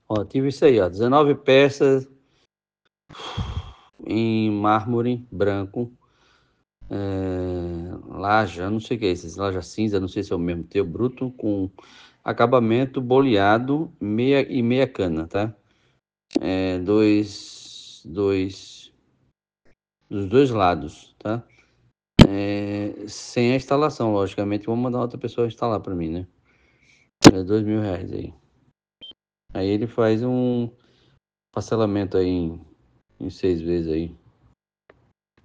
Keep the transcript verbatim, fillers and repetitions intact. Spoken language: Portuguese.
Ó, tive isso aí, ó, dezenove peças em mármore branco, é, laja, não sei o que é isso, laja cinza, não sei se é o mesmo teu, bruto, com acabamento boleado meia, e meia cana, tá? É, dois, dois, dos dois lados, tá? É, sem a instalação, logicamente, vou mandar outra pessoa instalar para mim, né? É dois mil reais aí. Aí ele faz um parcelamento aí em, em seis vezes aí.